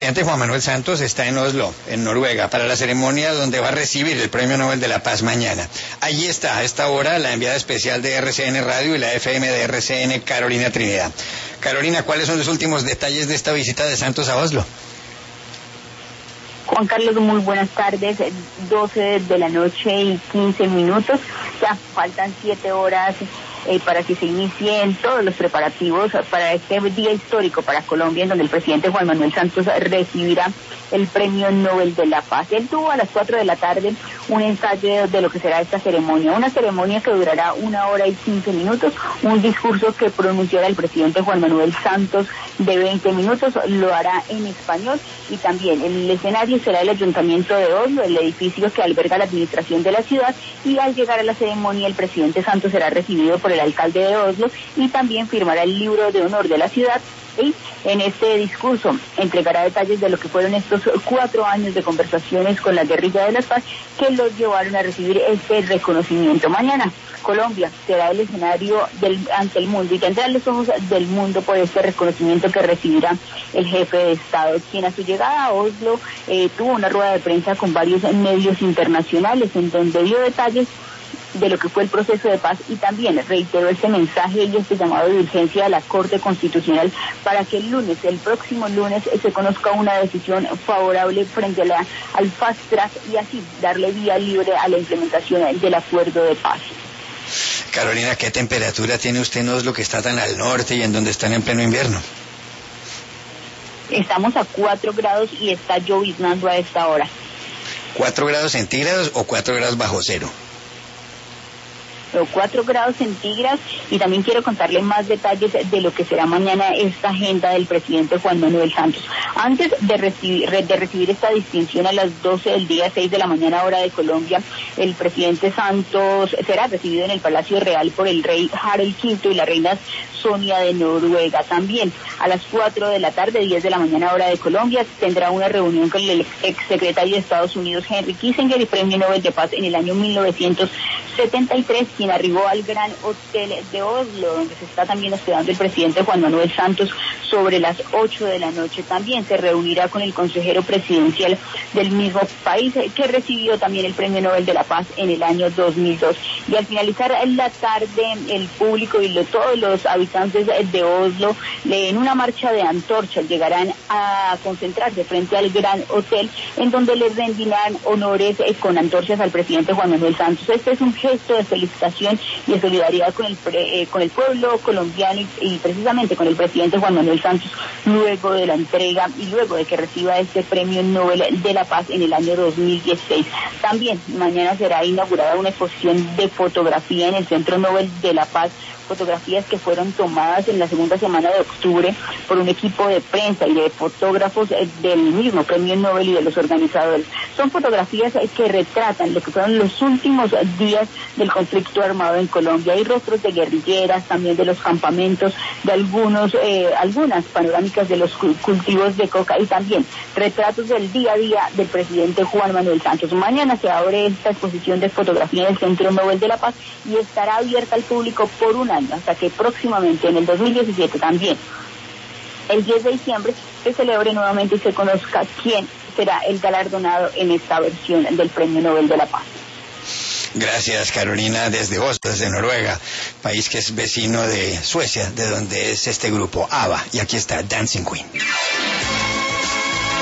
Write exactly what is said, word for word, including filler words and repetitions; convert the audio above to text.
El presidente Juan Manuel Santos está en Oslo, en Noruega, para la ceremonia donde va a recibir el Premio Nobel de la Paz mañana. Allí está, a esta hora, la enviada especial de R C N Radio y la F M de R C N, Carolina Trinidad. Carolina, ¿cuáles son los últimos detalles de esta visita de Santos a Oslo? Juan Carlos, muy buenas tardes, doce de la noche y quince minutos, ya faltan siete horas eh, para que se inicien todos los preparativos para este día histórico para Colombia, en donde el presidente Juan Manuel Santos recibirá el Premio Nobel de la Paz. Él tuvo a las cuatro de la tarde un ensayo de lo que será esta ceremonia, una ceremonia que durará una hora y quince minutos, un discurso que pronunciará el presidente Juan Manuel Santos de veinte minutos, lo hará en español, y también el escenario será el Ayuntamiento de Oslo, el edificio que alberga la administración de la ciudad, y al llegar a la ceremonia el presidente Santos será recibido por el alcalde de Oslo y también firmará el libro de honor de la ciudad. Y en este discurso entregará detalles de lo que fueron estos cuatro años de conversaciones con la guerrilla de la paz que los llevaron a recibir este reconocimiento. Mañana Colombia será el escenario del, ante el mundo, y tendrá los ojos del mundo por este reconocimiento que recibirá el jefe de Estado, quien a su llegada a Oslo eh, tuvo una rueda de prensa con varios medios internacionales en donde dio detalles de lo que fue el proceso de paz, y también reiteró este mensaje y este llamado de urgencia a la Corte Constitucional para que el lunes, el próximo lunes, se conozca una decisión favorable frente a la, al fast track, y así darle vía libre a la implementación del acuerdo de paz. Carolina, ¿qué temperatura tiene usted en Oslo, que está tan al norte y en donde están en pleno invierno? Estamos a cuatro grados y está lloviznando a esta hora. ¿cuatro grados centígrados o cuatro grados bajo cero? cuatro grados centígrados, y también quiero contarle más detalles de lo que será mañana esta agenda del presidente Juan Manuel Santos. Antes de recibir, de recibir esta distinción a las doce del día, seis de la mañana hora de Colombia, el presidente Santos será recibido en el Palacio Real por el rey Harald quinto y la reina Sonia de Noruega. También a las cuatro de la tarde, diez de la mañana hora de Colombia, tendrá una reunión con el exsecretario de Estados Unidos Henry Kissinger y Premio Nobel de Paz en el año mil novecientos setenta y tres, quien arribó al Gran Hotel de Oslo, donde se está también hospedando el presidente Juan Manuel Santos, sobre las ocho de la noche. También se reunirá con el consejero presidencial del mismo país, que recibió también el Premio Nobel de la Paz en el año dos mil dos. Y al finalizar la tarde, el público y lo, todos los habitantes de Oslo, en una marcha de antorchas, llegarán a concentrarse frente al Gran Hotel, en donde les rendirán honores eh, con antorchas al presidente Juan Manuel Santos. Este es un gesto de felicitación y de solidaridad con el pre, eh, con el pueblo colombiano y, y precisamente con el presidente Juan Manuel Santos, luego de la entrega y luego de que reciba este Premio Nobel de la Paz en el año dos mil dieciséis. También mañana será inaugurada una exposición de fotografía en el Centro Nobel de la Paz, fotografías que fueron tomadas en la segunda semana de octubre por un equipo de prensa y de fotógrafos del mismo Premio Nobel y de los organizadores. Son fotografías que retratan lo que fueron los últimos días del conflicto armado en Colombia. Hay rostros de guerrilleras, también de los campamentos, de algunos, eh, algunas panorámicas de los cultivos de coca, y también retratos del día a día del presidente Juan Manuel Santos. Mañana se abre esta exposición de fotografía en el Centro Nobel de la Paz y estará abierta al público por un año, hasta que próximamente, en el dos mil diecisiete también, el diez de diciembre, se celebre nuevamente y se conozca quién será el galardonado en esta versión del Premio Nobel de la Paz. Gracias, Carolina, desde Oslo, desde Noruega, país que es vecino de Suecia, de donde es este grupo ABBA, y aquí está Dancing Queen.